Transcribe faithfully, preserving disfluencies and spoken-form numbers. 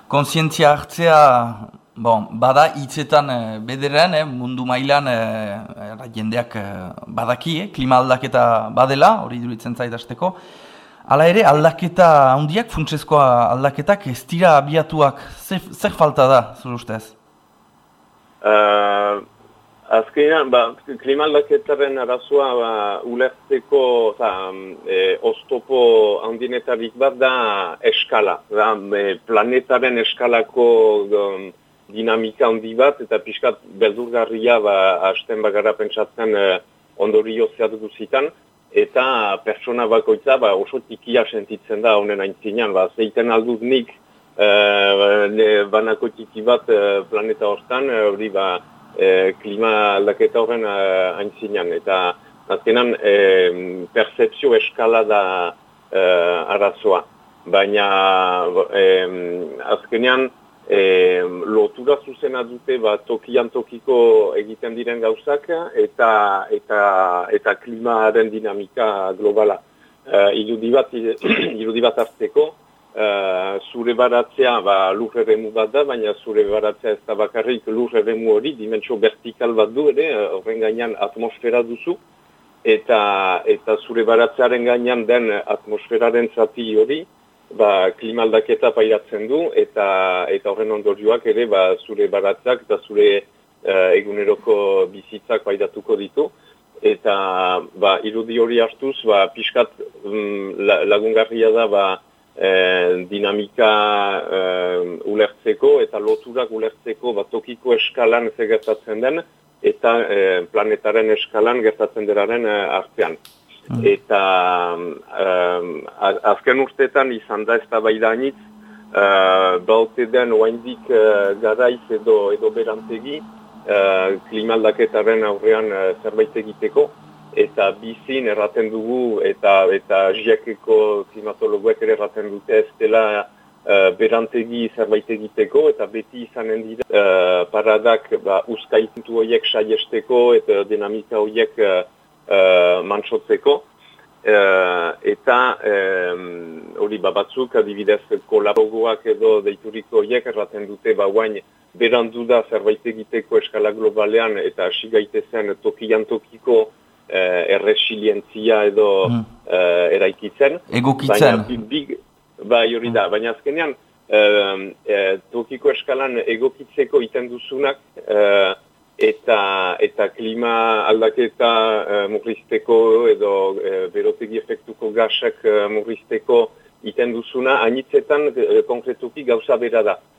Kontzientzia hartzea, bon, bada hitzetan eh, bederen, eh, mundu mailan eh, jendeak eh, badaki, eh, klima aldaketa badela, hori duritzen zaitazteko. Hala ere, aldaketa handiak, funtsezkoa aldaketak ez dira abiatuak, zer, zer falta da, zure ustez? Uh, Azkenean, ba, klima aldaketaren arazoa ba, ulertzeko eta e, oztopo handinetarik bat da eskala. Da, e, planetaren eskalako um, dinamika handi bat eta pixkat beldurgarria ba, hasten bagara pentsatzen e, ondorio zehatzu zitan. Eta pertsona bakoitza ba, oso tikia sentitzen da honen aintzinean. Ba, zeiten aldut nik e, banako tiki bat e, planeta hortan, hori ba, E, klima aldaketa horren uh, aintzinean. Eta azkenan e, percepzio eskala da uh, arazoa. Baina e, azkenean e, lotura zuzena dute ba, tokian tokiko egiten diren gauzak eta, eta, eta klimaren dinamika globala. Uh, irudi bat, irudi bat hartzeko, Uh, zure baratzea ba, lur eremu bat da, baina zure baratzea ez da bakarrik lur eremu hori, dimentsio vertikal bat du ere, horren gainean atmosfera duzu, eta, eta zure baratzearen gainean den atmosferaren zati hori, ba, klima aldaketa pairatzen du, eta, eta horren ondorioak ere ba, zure baratzeak eta zure uh, eguneroko bizitzak pairatuko ditu. Eta ba, irudi hori hartuz, ba, pixkat um, lagungarria da, ba, E, dinamika e, ulertzeko eta loturak ulertzeko bat tokiko eskalan ze gertatzen den eta e, planetaren eskalan gertatzen deraren e, artean. Mm. Eta e, azken urteetan izan da ez da bai da anitz, e, baute den oaindik e, garaiz edo, edo berantegi e, klimaldaketaren aurrean e, zerbait egiteko. Eta bizin erraten dugu, eta eta jiakeko klimatologoek ere erraten dute ez dela uh, berantegi zerbait egiteko, eta beti izanen dira uh, paradak ba, uzkaitu horiek saiesteko eta dinamika horiek uh, uh, mantsotzeko. Uh, eta hori um, ba, batzuk adibidez kolaboroak edo deituriko horiek erraten dute ba, guain berandu da zerbait egiteko eskala globalean eta hasi gaitezen tokian tokiko Uh, erresilientzia edo mm. uh, eraikitzen. Egokitzen. Baina, ba, hori da, baina azkenean uh, uh, tokiko eskalan egokitzeko iten duzunak uh, eta, eta klima aldaketa uh, murrizteko edo uh, berotegi efektuko gasak uh, murrizteko iten duzuna, anitzetan uh, konkretuki gauza bera da.